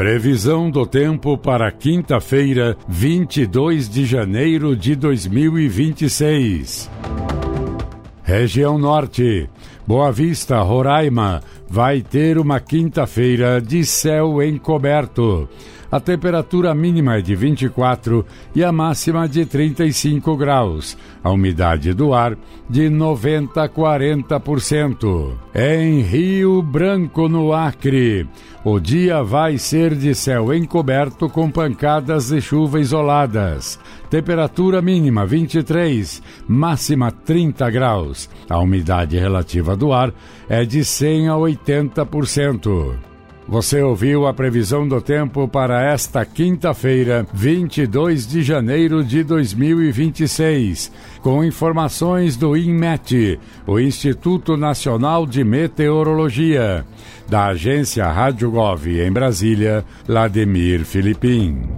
Previsão do tempo para quinta-feira, 22 de janeiro de 2026. Região Norte. Boa Vista, Roraima, vai ter uma quinta-feira de céu encoberto. A temperatura mínima é de 24 e a máxima de 35 graus. A umidade do ar de 90 a 40%. Em Rio Branco, no Acre, o dia vai ser de céu encoberto com pancadas de chuva isoladas. Temperatura mínima 23, máxima 30 graus. A umidade relativa do ar é de 100 a 80%. Você ouviu a previsão do tempo para esta quinta-feira, 22 de janeiro de 2026, com informações do INMET, o Instituto Nacional de Meteorologia, da agência Rádio Gov em Brasília, Lademir Filipim.